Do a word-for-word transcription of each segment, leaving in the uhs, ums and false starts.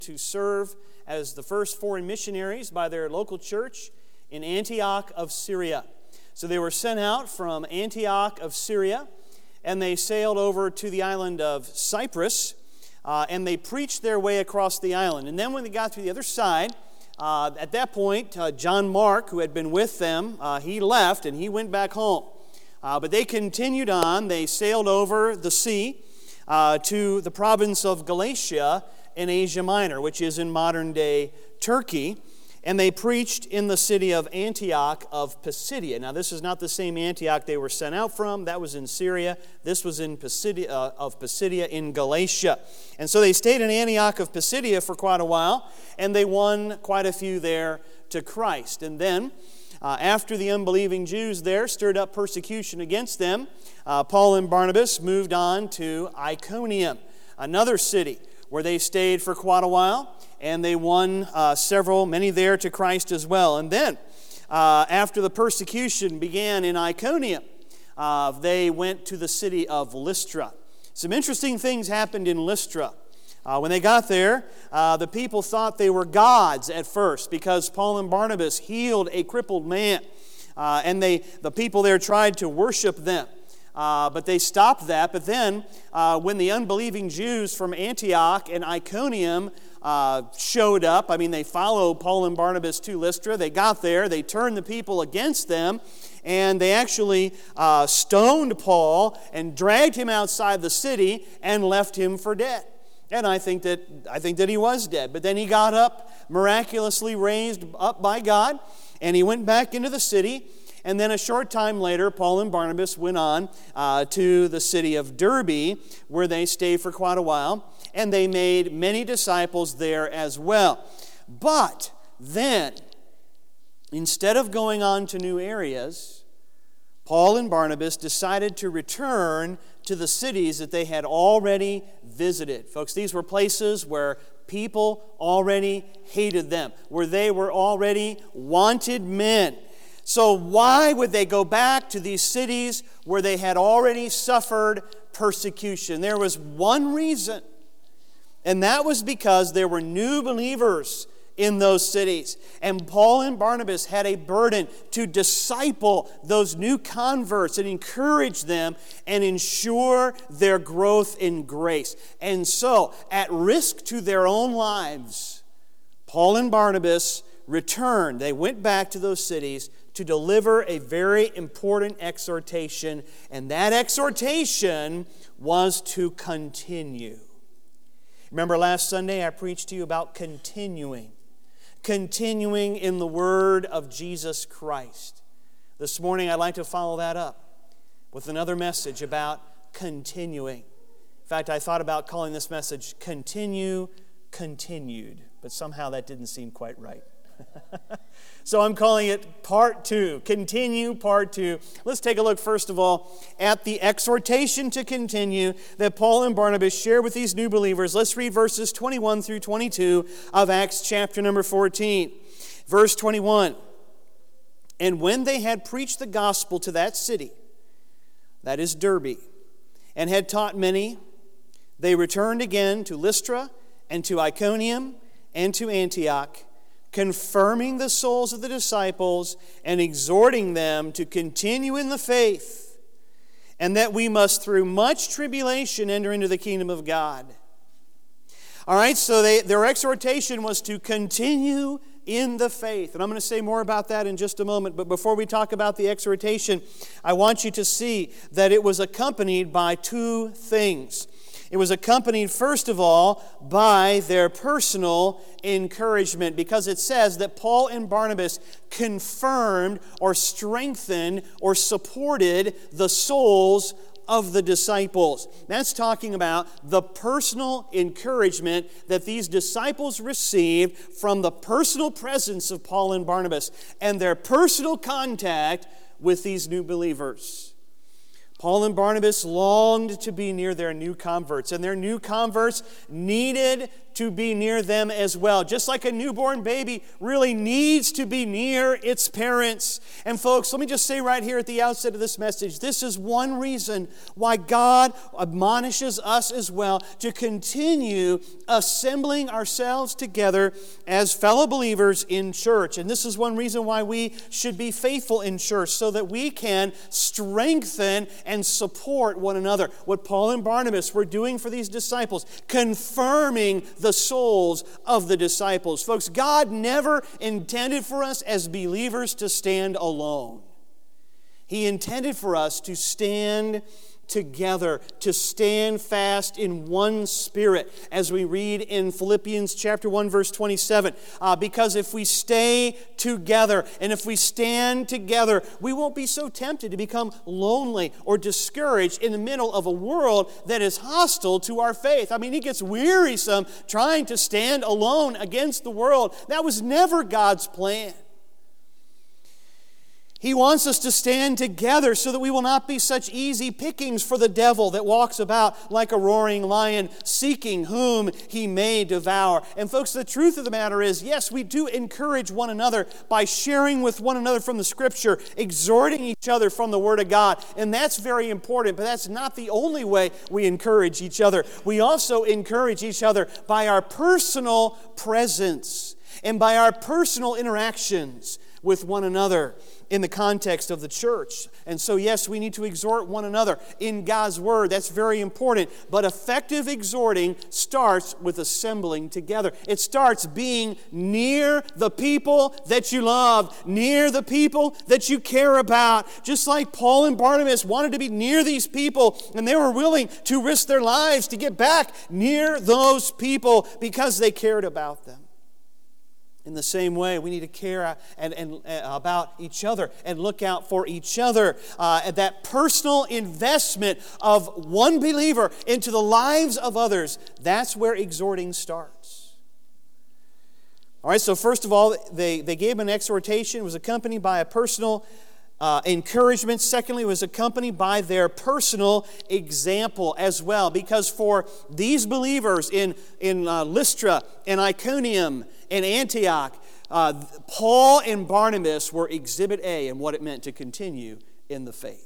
to serve as the first foreign missionaries by their local church in Antioch of Syria. So they were sent out from Antioch of Syria, and they sailed over to the island of Cyprus, uh, and they preached their way across the island. And then when they got to the other side, uh, at that point, uh, John Mark, who had been with them, uh, he left and he went back home. Uh, but they continued on. They sailed over the sea uh, to the province of Galatia in Asia Minor, which is in modern-day Turkey, and they preached in the city of Antioch of Pisidia. Now, this is not the same Antioch they were sent out from. That was in Syria. This was in Pisidia, uh, of Pisidia in Galatia. And so they stayed in Antioch of Pisidia for quite a while, and they won quite a few there to Christ. And then, uh, after the unbelieving Jews there stirred up persecution against them, uh, Paul and Barnabas moved on to Iconium, another city, where they stayed for quite a while, and they won uh, several, many there to Christ as well. And then, uh, after the persecution began in Iconium, uh, they went to the city of Lystra. Some interesting things happened in Lystra. Uh, when they got there, uh, the people thought they were gods at first, because Paul and Barnabas healed a crippled man, uh, and they the people there tried to worship them. Uh, but they stopped that. But then, uh, when the unbelieving Jews from Antioch and Iconium uh, showed up, I mean, they followed Paul and Barnabas to Lystra. They got there. They turned the people against them, and they actually uh, stoned Paul and dragged him outside the city and left him for dead. And I think that I think that he was dead. But then he got up, miraculously raised up by God, and he went back into the city. And then a short time later, Paul and Barnabas went on uh, to the city of Derbe, where they stayed for quite a while, and they made many disciples there as well. But then, instead of going on to new areas, Paul and Barnabas decided to return to the cities that they had already visited. Folks, these were places where people already hated them, where they were already wanted men. So why would they go back to these cities where they had already suffered persecution? There was one reason, and that was because there were new believers in those cities. And Paul and Barnabas had a burden to disciple those new converts and encourage them and ensure their growth in grace. And so, at risk to their own lives, Paul and Barnabas returned. They went back to those cities to deliver a very important exhortation, and that exhortation was to continue. Remember last Sunday I preached to you about continuing. Continuing in the Word of Jesus Christ. This morning I'd like to follow that up with another message about continuing. In fact, I thought about calling this message Continue, Continued, but somehow that didn't seem quite right. So I'm calling it Part Two. Continue, Part Two. Let's take a look, first of all, at the exhortation to continue that Paul and Barnabas share with these new believers. Let's read verses twenty-one through twenty-two of Acts chapter number fourteen. Verse twenty-one. And when they had preached the gospel to that city, that is Derbe, and had taught many, they returned again to Lystra and to Iconium and to Antioch, confirming the souls of the disciples and exhorting them to continue in the faith, and that we must through much tribulation enter into the kingdom of God. All right, so they, their exhortation was to continue in the faith. And I'm going to say more about that in just a moment. But before we talk about the exhortation, I want you to see that it was accompanied by two things. It was accompanied, first of all, by their personal encouragement, because it says that Paul and Barnabas confirmed or strengthened or supported the souls of the disciples. That's talking about the personal encouragement that these disciples received from the personal presence of Paul and Barnabas and their personal contact with these new believers. Paul and Barnabas longed to be near their new converts, and their new converts needed to be near them as well. Just like a newborn baby really needs to be near its parents. And folks, let me just say right here at the outset of this message, this is one reason why God admonishes us as well to continue assembling ourselves together as fellow believers in church. And this is one reason why we should be faithful in church, so that we can strengthen and support one another. What Paul and Barnabas were doing for these disciples, confirming the souls of the disciples. Folks, God never intended for us as believers to stand alone. He intended for us to stand together, to stand fast in one spirit, as we read in Philippians chapter one, verse twenty-seven. Uh, because if we stay together and if we stand together, we won't be so tempted to become lonely or discouraged in the middle of a world that is hostile to our faith. I mean, it gets wearisome trying to stand alone against the world. That was never God's plan. He wants us to stand together so that we will not be such easy pickings for the devil that walks about like a roaring lion, seeking whom he may devour. And folks, the truth of the matter is, yes, we do encourage one another by sharing with one another from the Scripture, exhorting each other from the Word of God. And that's very important, but that's not the only way we encourage each other. We also encourage each other by our personal presence and by our personal interactions with one another in the context of the church. And so, yes, we need to exhort one another in God's Word. That's very important. But effective exhorting starts with assembling together. It starts being near the people that you love, near the people that you care about. Just like Paul and Barnabas wanted to be near these people, and they were willing to risk their lives to get back near those people because they cared about them. In the same way, we need to care and, and, uh, about each other and look out for each other. Uh, and that personal investment of one believer into the lives of others, that's where exhorting starts. All right, so first of all, they, they gave an exhortation. It was accompanied by a personal Uh, encouragement. Secondly, was accompanied by their personal example as well. Because for these believers in, in uh, Lystra and Iconium and Antioch, uh, Paul and Barnabas were exhibit A in what it meant to continue in the faith.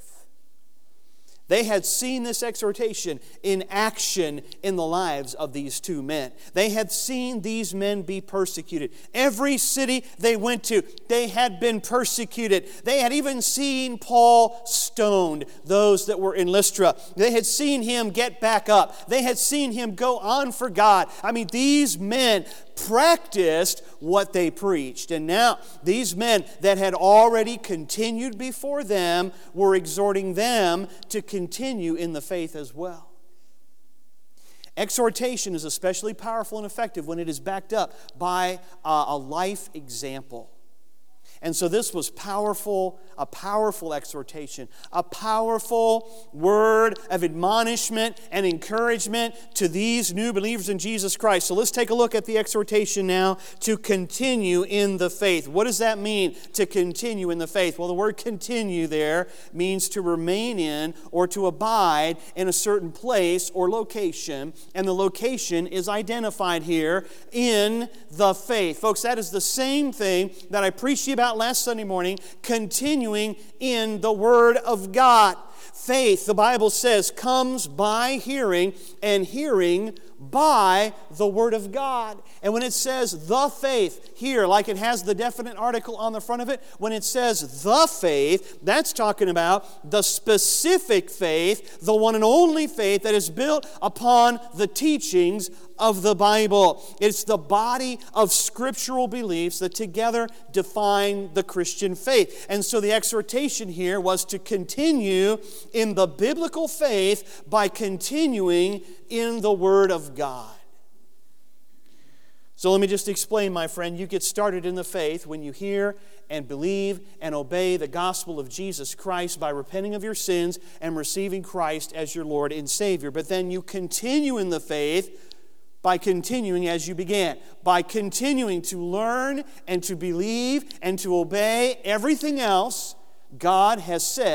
They had seen this exhortation in action in the lives of these two men. They had seen these men be persecuted. Every city they went to, they had been persecuted. They had even seen Paul stoned, those that were in Lystra. They had seen him get back up. They had seen him go on for God. I mean, these men practiced what they preached. And now these men that had already continued before them were exhorting them to continue in the faith as well. Exhortation is especially powerful and effective when it is backed up by a, a life example. And so this was powerful, a powerful exhortation, a powerful word of admonishment and encouragement to these new believers in Jesus Christ. So let's take a look at the exhortation now to continue in the faith. What does that mean, to continue in the faith? Well, the word continue there means to remain in or to abide in a certain place or location. And the location is identified here in the faith. Folks, that is the same thing that I preached to you about last Sunday morning, continuing in the Word of God. Faith, the Bible says, comes by hearing, and hearing by the Word of God. And when it says the faith here, like it has the definite article on the front of it, when it says the faith, that's talking about the specific faith, the one and only faith that is built upon the teachings of the Bible. It's the body of scriptural beliefs that together define the Christian faith. And so the exhortation here was to continue in the biblical faith by continuing in the Word of God. So let me just explain, my friend. You get started in the faith when you hear and believe and obey the gospel of Jesus Christ by repenting of your sins and receiving Christ as your Lord and Savior. But then you continue in the faith by continuing as you began, by continuing to learn and to believe and to obey everything else God has said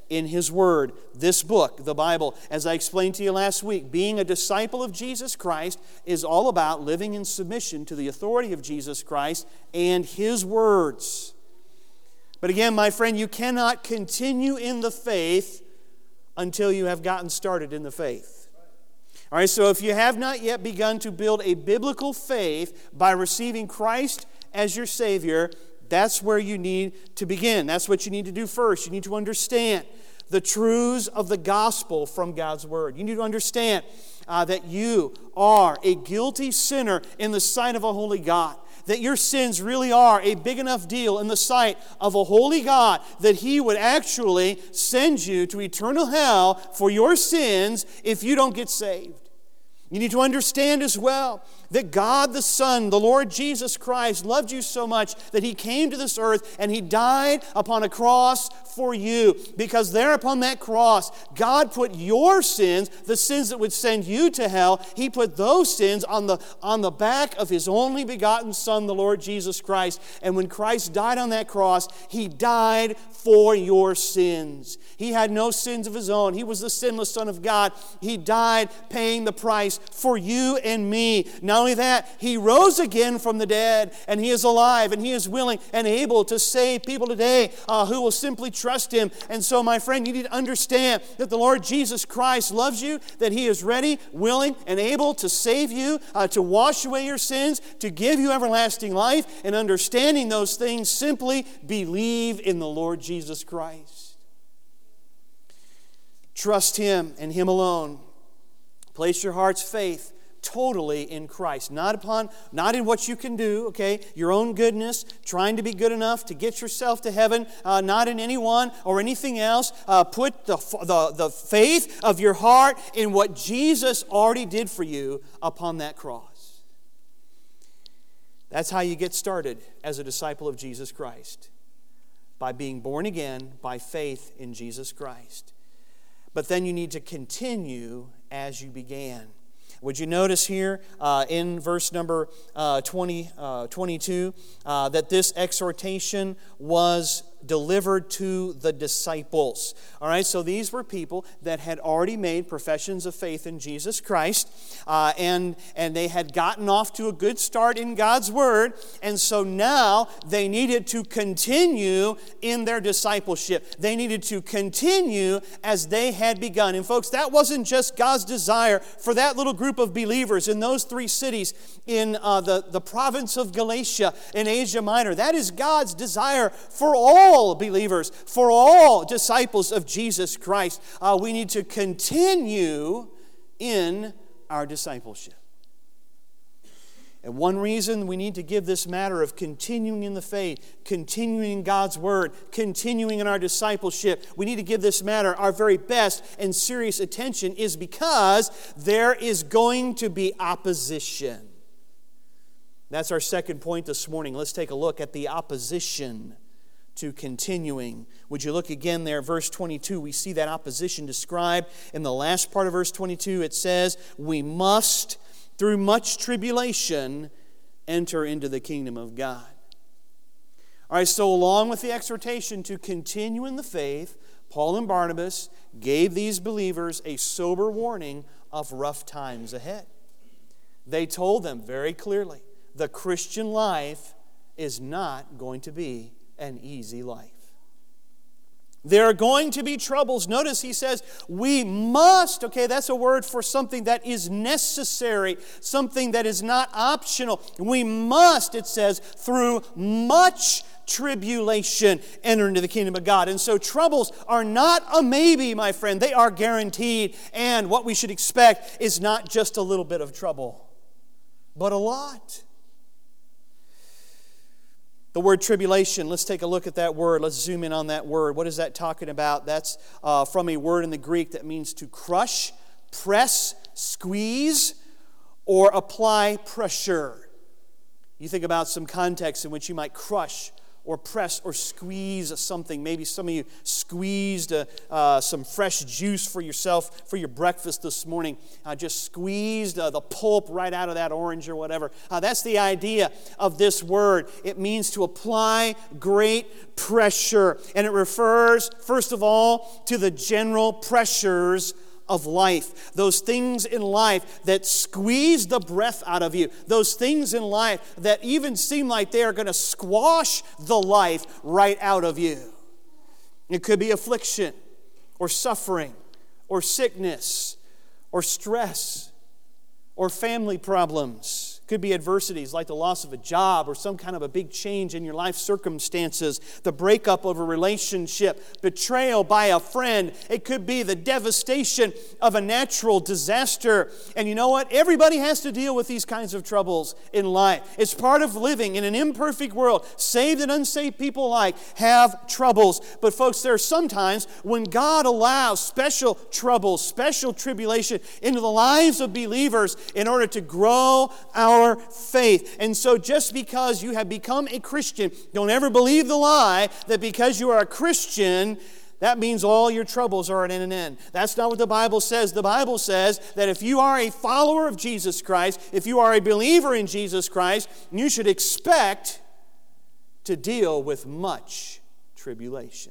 in His Word, this book, the Bible. As I explained to you last week, being a disciple of Jesus Christ is all about living in submission to the authority of Jesus Christ and His words. But again, my friend, you cannot continue in the faith until you have gotten started in the faith. All right, so if you have not yet begun to build a biblical faith by receiving Christ as your Savior, that's where you need to begin. That's what you need to do first. You need to understand the truths of the gospel from God's Word. You need to understand uh, that you are a guilty sinner in the sight of a holy God. That your sins really are a big enough deal in the sight of a holy God that He would actually send you to eternal hell for your sins if you don't get saved. You need to understand as well that God the Son, the Lord Jesus Christ, loved you so much that He came to this earth and He died upon a cross for you. Because there upon that cross, God put your sins, the sins that would send you to hell, He put those sins on the, on the back of His only begotten Son, the Lord Jesus Christ. And when Christ died on that cross, He died for your sins. He had no sins of His own. He was the sinless Son of God. He died paying the price for you and me. Not only that, He rose again from the dead, and He is alive, and He is willing and able to save people today uh, who will simply trust Him. And so, my friend, you need to understand that the Lord Jesus Christ loves you, that He is ready, willing, and able to save you, uh, to wash away your sins, to give you everlasting life. And understanding those things, simply believe in the Lord Jesus Christ. Trust Him and Him alone. Place your heart's faith totally in Christ. Not upon, not in what you can do, okay? Your own goodness, trying to be good enough to get yourself to heaven, uh, not in anyone or anything else. Uh, put the, the, the faith of your heart in what Jesus already did for you upon that cross. That's how you get started as a disciple of Jesus Christ. By being born again by faith in Jesus Christ. But then you need to continue as you began. Would you notice here uh, in verse number uh, twenty, uh, twenty-two uh, that this exhortation was delivered to the disciples. All right, so these were people that had already made professions of faith in Jesus Christ, uh, and, and they had gotten off to a good start in God's Word, and so now they needed to continue in their discipleship. They needed to continue as they had begun. And folks, that wasn't just God's desire for that little group of believers in those three cities in uh, the, the province of Galatia in Asia Minor. That is God's desire for all believers, for all disciples of Jesus Christ. Uh, we need to continue in our discipleship. And one reason we need to give this matter of continuing in the faith, continuing in God's Word, continuing in our discipleship, we need to give this matter our very best and serious attention is because there is going to be opposition. That's our second point this morning. Let's take a look at the opposition to continuing. Would you look again there, verse twenty-two? We see that opposition described in the last part of verse twenty-two. It says, we must, through much tribulation, enter into the kingdom of God. All right, so along with the exhortation to continue in the faith, Paul and Barnabas gave these believers a sober warning of rough times ahead. They told them very clearly, the Christian life is not going to be an easy life. There are going to be troubles. Notice he says, we must, okay, that's a word for something that is necessary, something that is not optional. We must, it says, through much tribulation, enter into the kingdom of God. And so troubles are not a maybe, my friend. They are guaranteed. And what we should expect is not just a little bit of trouble, but a lot. The word tribulation, let's take a look at that word. Let's zoom in on that word. What is that talking about? That's uh, from a word in the Greek that means to crush, press, squeeze, or apply pressure. You think about some context in which you might crush or press or squeeze something. Maybe some of you squeezed uh, uh, some fresh juice for yourself for your breakfast this morning. Uh, just squeezed uh, the pulp right out of that orange or whatever. Uh, that's the idea of this word. It means to apply great pressure. And it refers, first of all, to the general pressures of life. Those things in life that squeeze the breath out of you. Those things in life that even seem like they are going to squash the life right out of you. It could be affliction or suffering or sickness or stress or family problems. Could be adversities like the loss of a job or some kind of a big change in your life circumstances, the breakup of a relationship, betrayal by a friend. It could be the devastation of a natural disaster. And you know what? Everybody has to deal with these kinds of troubles in life. It's part of living in an imperfect world. Saved and unsaved people alike have troubles. But folks, there are sometimes when God allows special troubles, special tribulation into the lives of believers in order to grow our Our faith. And so just because you have become a Christian, don't ever believe the lie that because you are a Christian, that means all your troubles are at an end. That's not what the Bible says. The Bible says that if you are a follower of Jesus Christ, if you are a believer in Jesus Christ, you should expect to deal with much tribulation.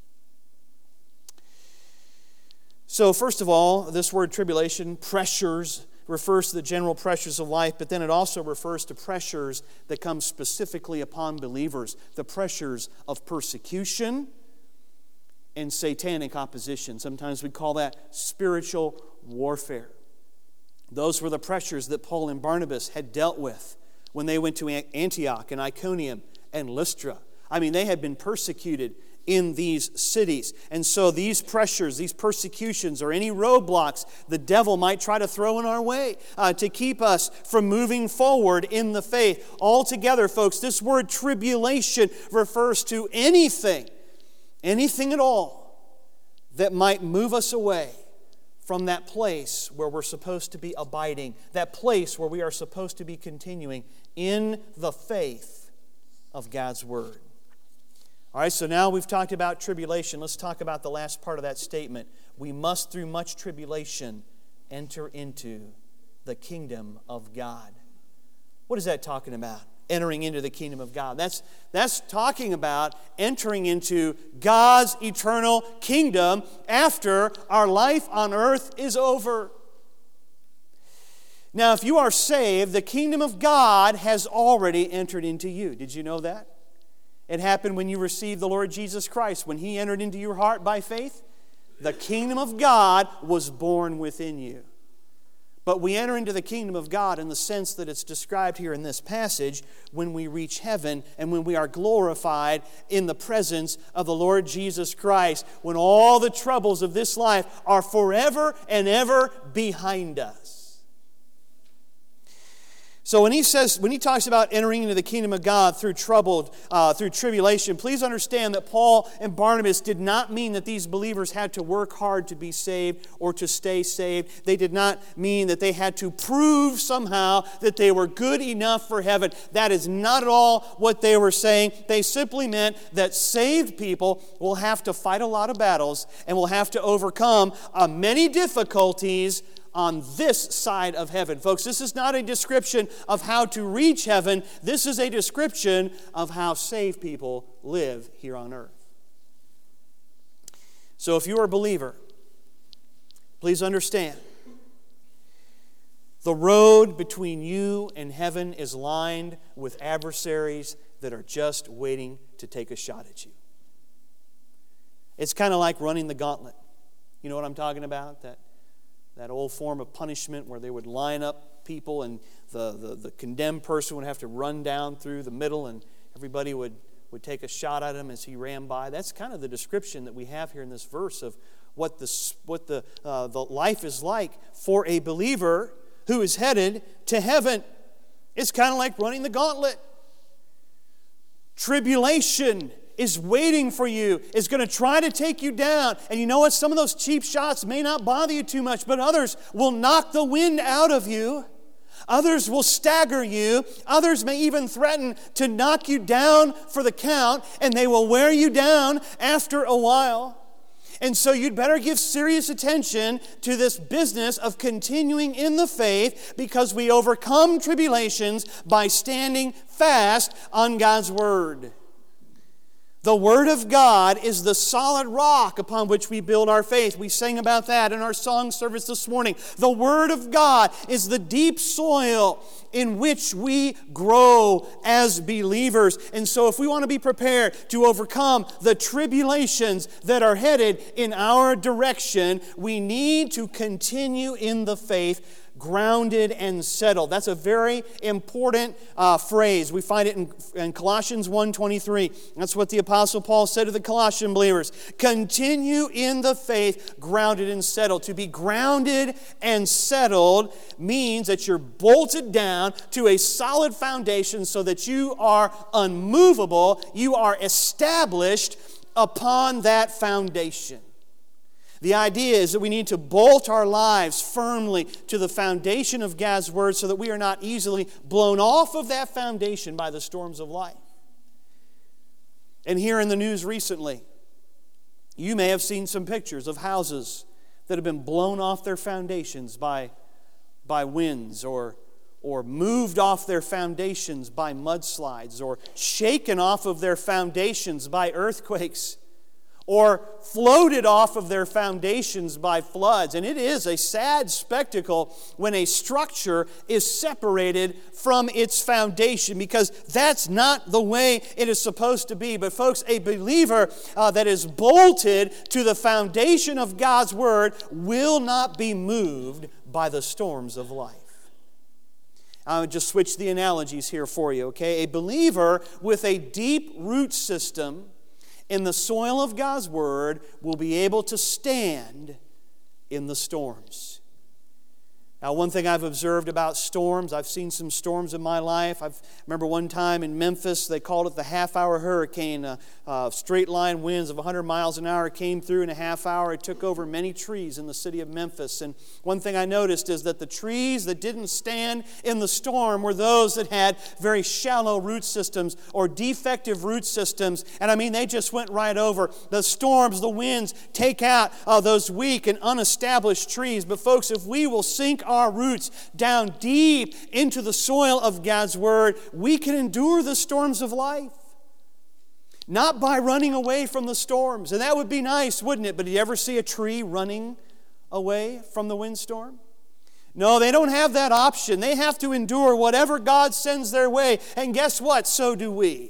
So first of all, this word tribulation, pressures, refers to the general pressures of life, but then it also refers to pressures that come specifically upon believers, the pressures of persecution and satanic opposition. Sometimes we call that spiritual warfare. Those were the pressures that Paul and Barnabas had dealt with when they went to Antioch and Iconium and Lystra. I mean, they had been persecuted in these cities. And so these pressures, these persecutions, or any roadblocks the devil might try to throw in our way uh, to keep us from moving forward in the faith. Altogether, folks, this word tribulation refers to anything, anything at all that might move us away from that place where we're supposed to be abiding, that place where we are supposed to be continuing in the faith of God's Word. All right, so now we've talked about tribulation. Let's talk about the last part of that statement. We must, through much tribulation, enter into the kingdom of God. What is that talking about? Entering into the kingdom of God. That's, that's talking about entering into God's eternal kingdom after our life on earth is over. Now, if you are saved, the kingdom of God has already entered into you. Did you know that? It happened when you received the Lord Jesus Christ. When He entered into your heart by faith, the kingdom of God was born within you. But we enter into the kingdom of God in the sense that it's described here in this passage when we reach heaven and when we are glorified in the presence of the Lord Jesus Christ, when all the troubles of this life are forever and ever behind us. So when he says, when he talks about entering into the kingdom of God through troubled, uh, through tribulation, please understand that Paul and Barnabas did not mean that these believers had to work hard to be saved or to stay saved. They did not mean that they had to prove somehow that they were good enough for heaven. That is not at all what they were saying. They simply meant that saved people will have to fight a lot of battles and will have to overcome uh, many difficulties on this side of heaven. Folks, this is not a description of how to reach heaven. This is a description of how saved people live here on earth. So if you are a believer, please understand, the road between you and heaven is lined with adversaries that are just waiting to take a shot at you. It's kind of like running the gauntlet. You know what I'm talking about? That That old form of punishment where they would line up people and the, the, the condemned person would have to run down through the middle and everybody would, would take a shot at him as he ran by. That's kind of the description that we have here in this verse of what the, what the, uh, the life is like for a believer who is headed to heaven. It's kind of like running the gauntlet. Tribulation is waiting for you, is going to try to take you down. And you know what? Some of those cheap shots may not bother you too much, but others will knock the wind out of you. Others will stagger you. Others may even threaten to knock you down for the count, and they will wear you down after a while. And so you'd better give serious attention to this business of continuing in the faith, because we overcome tribulations by standing fast on God's Word. The Word of God is the solid rock upon which we build our faith. We sang about that in our song service this morning. The Word of God is the deep soil in which we grow as believers. And so if we want to be prepared to overcome the tribulations that are headed in our direction, we need to continue in the faith, grounded and settled. That's a very important uh, phrase. We find it in, in Colossians one twenty-three. That's what the Apostle Paul said to the Colossian believers. Continue in the faith, grounded and settled. To be grounded and settled means that you're bolted down to a solid foundation so that you are unmovable. You are established upon that foundation. The idea is that we need to bolt our lives firmly to the foundation of God's Word so that we are not easily blown off of that foundation by the storms of life. And here in the news recently, you may have seen some pictures of houses that have been blown off their foundations by, by winds, or, or moved off their foundations by mudslides, or shaken off of their foundations by earthquakes, or floated off of their foundations by floods. And it is a sad spectacle when a structure is separated from its foundation, because that's not the way it is supposed to be. But folks, a believer uh, that is bolted to the foundation of God's Word will not be moved by the storms of life. I would just switch the analogies here for you, okay? A believer with a deep root system in the soil of God's Word will be able to stand in the storms. Now, one thing I've observed about storms, I've seen some storms in my life. I remember one time in Memphis, they called it the half-hour hurricane. Uh, uh, straight-line winds of one hundred miles an hour came through in a half hour. It took over many trees in the city of Memphis. And one thing I noticed is that the trees that didn't stand in the storm were those that had very shallow root systems or defective root systems. And I mean, they just went right over. The storms, the winds take out uh, those weak and unestablished trees. But folks, if we will sink our roots down deep into the soil of God's Word, we can endure the storms of life. Not by running away from the storms. And that would be nice, wouldn't it? But did you ever see a tree running away from the windstorm? No, they don't have that option. They have to endure whatever God sends their way. And guess what? So do we.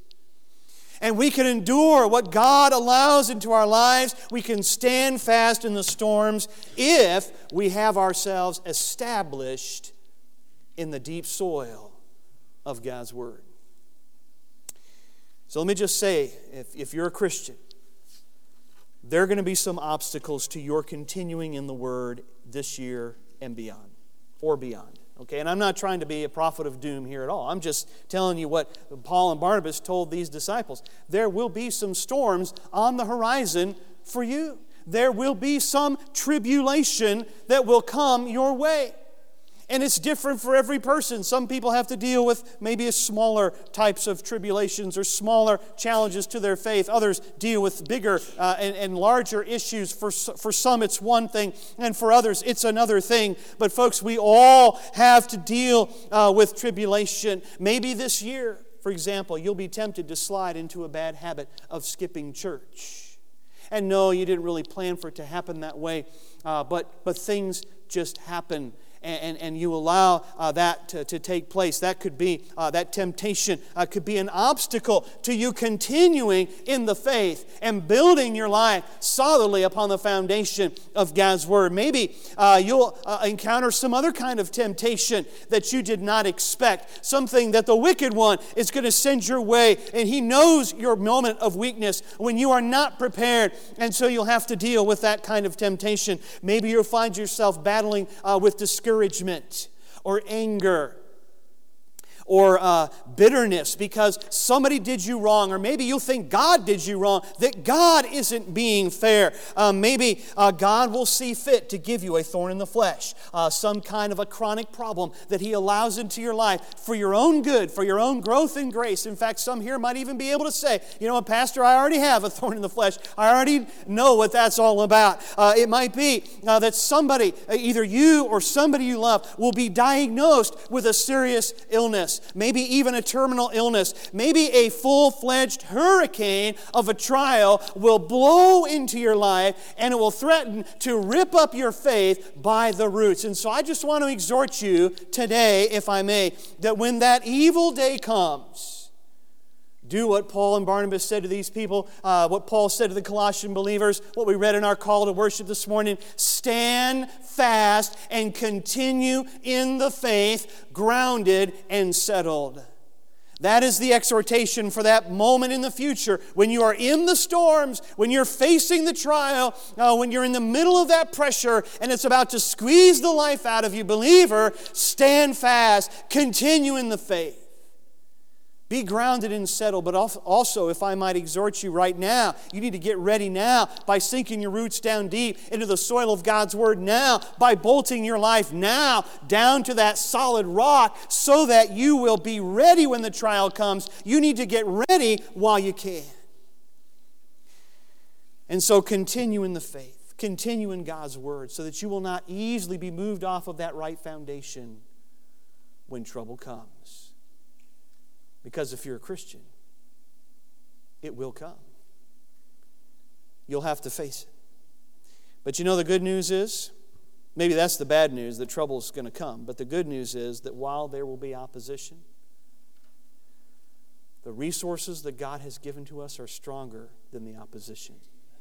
And we can endure what God allows into our lives. We can stand fast in the storms if we have ourselves established in the deep soil of God's Word. So let me just say, if, if you're a Christian, there are going to be some obstacles to your continuing in the Word this year and beyond, or beyond. Okay, and I'm not trying to be a prophet of doom here at all. I'm just telling you what Paul and Barnabas told these disciples. There will be some storms on the horizon for you. There will be some tribulation that will come your way. And it's different for every person. Some people have to deal with maybe a smaller types of tribulations or smaller challenges to their faith. Others deal with bigger uh, and, and larger issues. For, for some it's one thing, and for others it's another thing. But folks, we all have to deal uh, with tribulation. Maybe this year, for example, you'll be tempted to slide into a bad habit of skipping church. And no, you didn't really plan for it to happen that way, uh, but, but things just happen. And, and you allow uh, that to, to take place. That could be, uh, that temptation uh, could be an obstacle to you continuing in the faith and building your life solidly upon the foundation of God's Word. Maybe uh, you'll uh, encounter some other kind of temptation that you did not expect. Something that the wicked one is going to send your way. And he knows your moment of weakness when you are not prepared. And so you'll have to deal with that kind of temptation. Maybe you'll find yourself battling uh, with discouragement or anger, or uh, bitterness because somebody did you wrong, or maybe you think God did you wrong, that God isn't being fair. Uh, maybe uh, God will see fit to give you a thorn in the flesh, uh, some kind of a chronic problem that He allows into your life for your own good, for your own growth in grace. In fact, some here might even be able to say, you know what, Pastor, I already have a thorn in the flesh. I already know what that's all about. Uh, it might be uh, that somebody, either you or somebody you love, will be diagnosed with a serious illness, maybe even a terminal illness. Maybe a full-fledged hurricane of a trial will blow into your life and it will threaten to rip up your faith by the roots. And so I just want to exhort you today, if I may, that when that evil day comes, do what Paul and Barnabas said to these people, uh, what Paul said to the Colossian believers, what we read in our call to worship this morning. Stand fast and continue in the faith, grounded and settled. That is the exhortation for that moment in the future when you are in the storms, when you're facing the trial, uh, when you're in the middle of that pressure and it's about to squeeze the life out of you. Believer, stand fast, continue in the faith. Be grounded and settled, but also, if I might exhort you right now, you need to get ready now by sinking your roots down deep into the soil of God's Word now, by bolting your life now down to that solid rock so that you will be ready when the trial comes. You need to get ready while you can. And so continue in the faith, continue in God's Word so that you will not easily be moved off of that right foundation when trouble comes. Because if you're a Christian, it will come. You'll have to face it. But you know the good news is, maybe that's the bad news, that trouble's going to come. But the good news is that while there will be opposition, the resources that God has given to us are stronger than the opposition.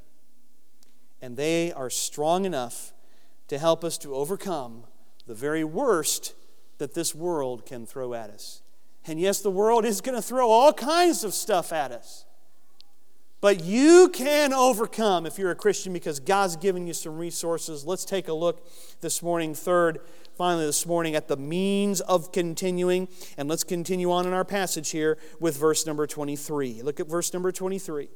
And they are strong enough to help us to overcome the very worst that this world can throw at us. And yes, the world is going to throw all kinds of stuff at us. But you can overcome if you're a Christian because God's given you some resources. Let's take a look this morning, third, finally this morning, at the means of continuing. And let's continue on in our passage here with verse number twenty-three. Look at verse number twenty-three.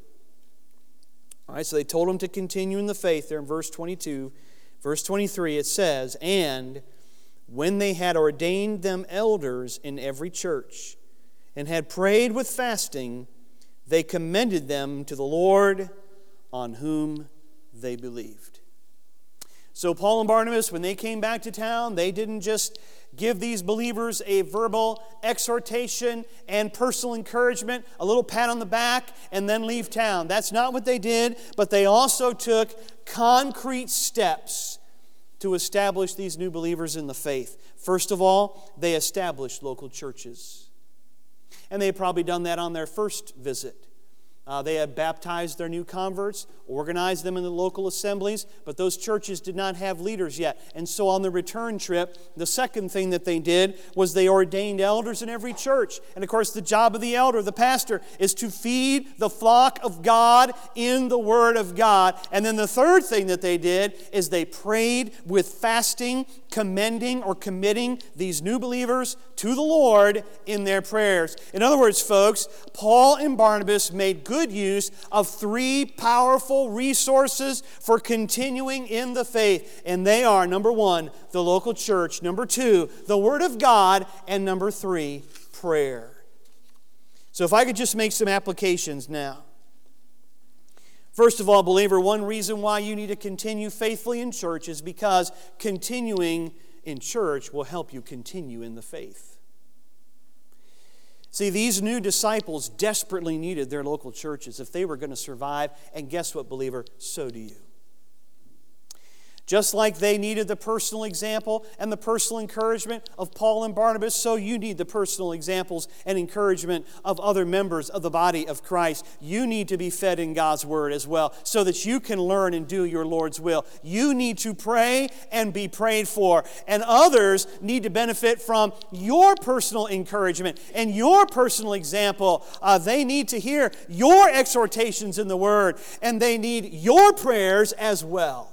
All right, so they told him to continue in the faith there in verse twenty-two. Verse twenty-three, it says, and when they had ordained them elders in every church, and had prayed with fasting, they commended them to the Lord, on whom they believed. So Paul and Barnabas, when they came back to town, they didn't just give these believers a verbal exhortation and personal encouragement, a little pat on the back, and then leave town. That's not what they did, but they also took concrete steps to establish these new believers in the faith. First of all, they established local churches. And they had probably done that on their first visit. Uh, they had baptized their new converts, organized them in the local assemblies, but those churches did not have leaders yet. And so on the return trip, the second thing that they did was they ordained elders in every church. And of course, the job of the elder, the pastor, is to feed the flock of God in the Word of God. And then the third thing that they did is they prayed with fasting, commending or committing these new believers to the Lord in their prayers. In other words, folks, Paul and Barnabas made good use of three powerful resources for continuing in the faith. And they are, number one, the local church. Number two, the Word of God. And number three, prayer. So if I could just make some applications now. First of all, believer, one reason why you need to continue faithfully in church is because continuing in church will help you continue in the faith. See, these new disciples desperately needed their local churches if they were going to survive. And guess what, believer? So do you. Just like they needed the personal example and the personal encouragement of Paul and Barnabas, so you need the personal examples and encouragement of other members of the body of Christ. You need to be fed in God's Word as well so that you can learn and do your Lord's will. You need to pray and be prayed for. And others need to benefit from your personal encouragement and your personal example. Uh, they need to hear your exhortations in the Word, and they need your prayers as well.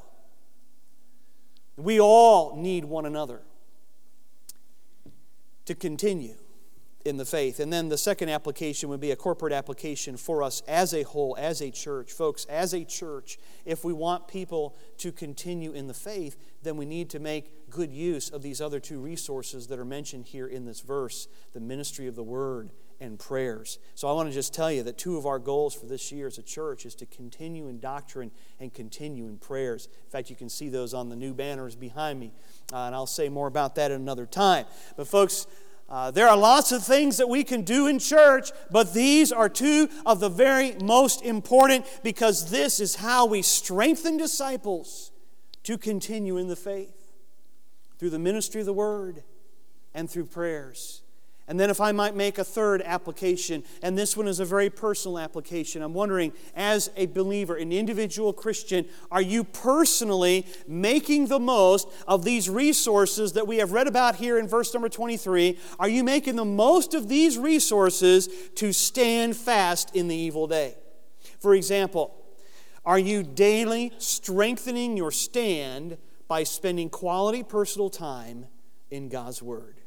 We all need one another to continue in the faith. And then the second application would be a corporate application for us as a whole, as a church. Folks, as a church, if we want people to continue in the faith, then we need to make good use of these other two resources that are mentioned here in this verse, the ministry of the Word and prayers. So I want to just tell you that two of our goals for this year as a church is to continue in doctrine and continue in prayers. In fact, you can see those on the new banners behind me, uh, and I'll say more about that at another time. But folks, Uh, there are lots of things that we can do in church, but these are two of the very most important, because this is how we strengthen disciples to continue in the faith, through the ministry of the Word and through prayers. And then if I might make a third application, and this one is a very personal application, I'm wondering, as a believer, an individual Christian, are you personally making the most of these resources that we have read about here in verse number twenty-three? Are you making the most of these resources to stand fast in the evil day? For example, are you daily strengthening your stand by spending quality personal time in God's Word?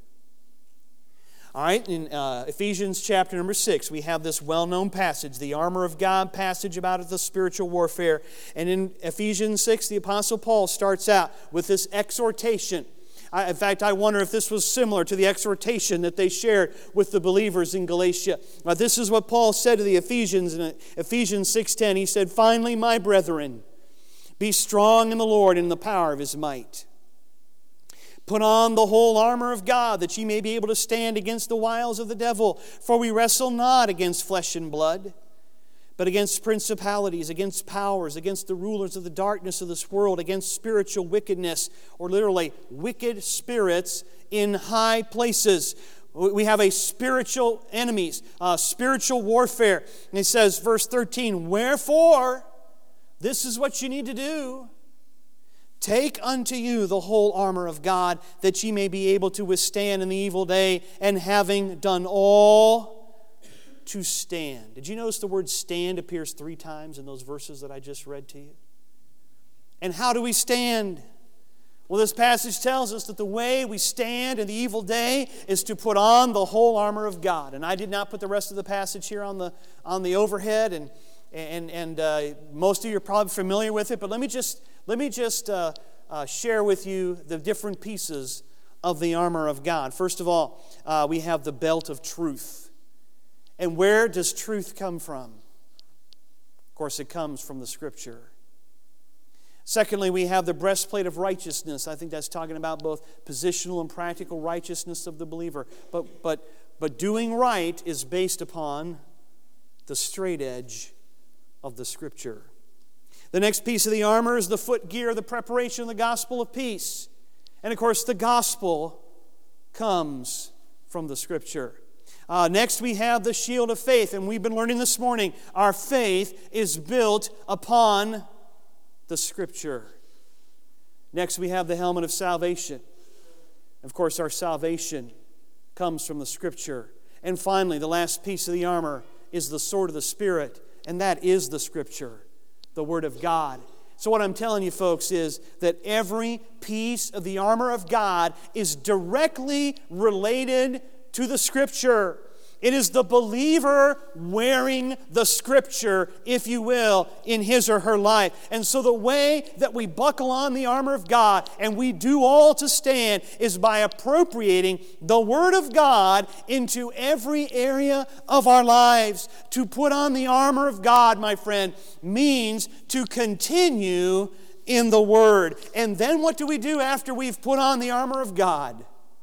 All right, in uh, Ephesians chapter number six, we have this well-known passage, the armor of God passage about the spiritual warfare. And in Ephesians six, the Apostle Paul starts out with this exhortation. I, in fact, I wonder if this was similar to the exhortation that they shared with the believers in Galatia. Now, this is what Paul said to the Ephesians in Ephesians six ten. He said, "Finally, my brethren, be strong in the Lord and in the power of His might. Put on the whole armor of God, that ye may be able to stand against the wiles of the devil. For we wrestle not against flesh and blood, but against principalities, against powers, against the rulers of the darkness of this world, against spiritual wickedness," or literally, wicked spirits in high places. We have a spiritual enemies, uh, spiritual warfare. And he says, verse thirteen, "Wherefore," this is what you need to do, "take unto you the whole armor of God, that ye may be able to withstand in the evil day, and having done all, to stand." Did you notice the word stand appears three times in those verses that I just read to you? And how do we stand? Well, this passage tells us that the way we stand in the evil day is to put on the whole armor of God. And I did not put the rest of the passage here on the, on the overhead, and, and, and uh, most of you are probably familiar with it, but let me just... Let me just uh, uh, share with you the different pieces of the armor of God. First of all, uh, we have the belt of truth. And where does truth come from? Of course, it comes from the Scripture. Secondly, we have the breastplate of righteousness. I think that's talking about both positional and practical righteousness of the believer. But, but, but doing right is based upon the straight edge of the Scripture. The next piece of the armor is the foot gear, the preparation of the gospel of peace. And of course, the gospel comes from the Scripture. Uh, next, we have the shield of faith. And we've been learning this morning, our faith is built upon the Scripture. Next, we have the helmet of salvation. Of course, our salvation comes from the Scripture. And finally, the last piece of the armor is the sword of the Spirit. And that is the Scripture, the Word of God. So what I'm telling you, folks, is that every piece of the armor of God is directly related to the Scripture. It is the believer wearing the Scripture, if you will, in his or her life. And so the way that we buckle on the armor of God and we do all to stand is by appropriating the Word of God into every area of our lives. To put on the armor of God, my friend, means to continue in the Word. And then what do we do after we've put on the armor of God?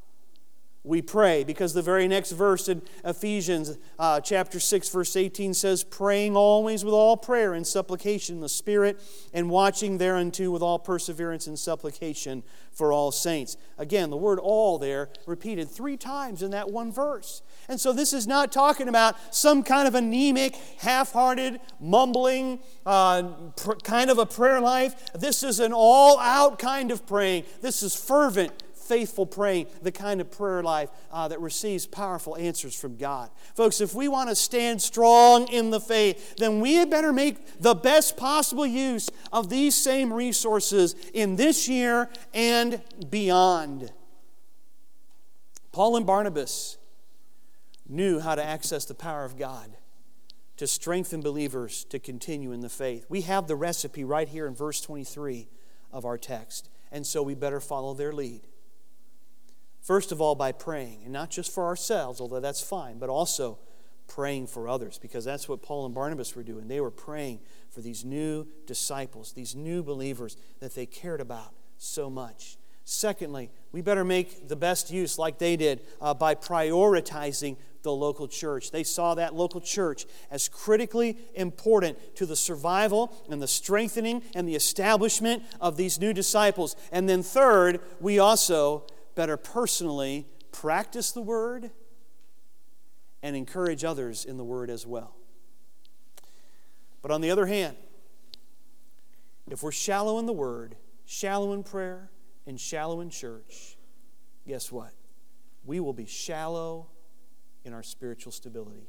We pray, because the very next verse in Ephesians uh, chapter six, verse eighteen says, "Praying always with all prayer and supplication in the Spirit, and watching thereunto with all perseverance and supplication for all saints." Again, the word "all" there repeated three times in that one verse. And so this is not talking about some kind of anemic, half-hearted, mumbling uh, pr- kind of a prayer life. This is an all-out kind of praying. This is fervent, faithful praying, the kind of prayer life uh, that receives powerful answers from God. Folks, if we want to stand strong in the faith, then we had better make the best possible use of these same resources in this year and beyond. Paul and Barnabas knew how to access the power of God to strengthen believers to continue in the faith. We have the recipe right here in verse twenty-three of our text, and so we better follow their lead. First of all, by praying, and not just for ourselves, although that's fine, but also praying for others, because that's what Paul and Barnabas were doing. They were praying for these new disciples, these new believers that they cared about so much. Secondly, we better make the best use, like they did, uh, by prioritizing the local church. They saw that local church as critically important to the survival and the strengthening and the establishment of these new disciples. And then third, we also better personally practice the Word and encourage others in the Word as well. But on the other hand, if we're shallow in the Word, shallow in prayer, and shallow in church, guess what? We will be shallow in our spiritual stability.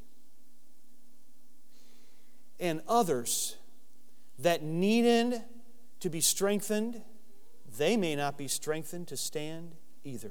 And others that needed to be strengthened, they may not be strengthened to stand either.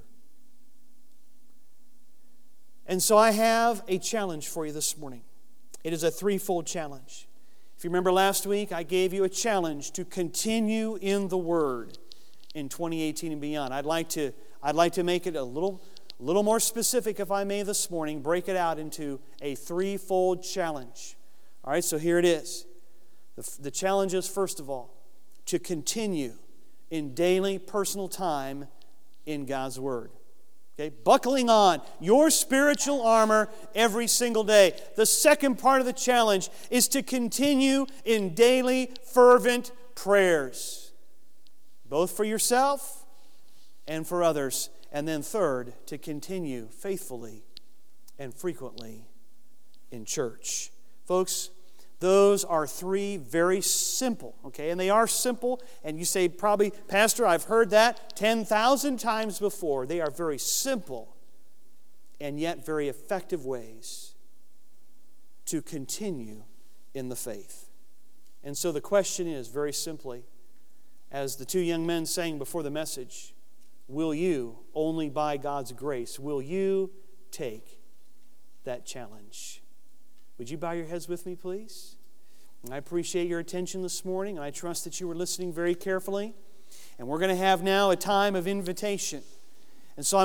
And so I have a challenge for you this morning. It is a threefold challenge. If you remember last week, I gave you a challenge to continue in the Word in twenty eighteen and beyond. I'd like to, I'd like to make it a little, little more specific, if I may, this morning. Break it out into a threefold challenge. All right, so here it is. The, the challenge is, first of all, to continue in daily personal time in God's Word. Okay, buckling on your spiritual armor every single day. The second part of the challenge is to continue in daily fervent prayers, both for yourself and for others. And then third, to continue faithfully and frequently in church. Folks, those are three very simple, okay? And they are simple, and you say, probably, Pastor, I've heard that ten thousand times before. They are very simple and yet very effective ways to continue in the faith. And so the question is, very simply, as the two young men sang before the message, will you, only by God's grace, will you take that challenge? Would you bow your heads with me, please? And I appreciate your attention this morning, and I trust that you were listening very carefully. And we're going to have now a time of invitation. And so I'm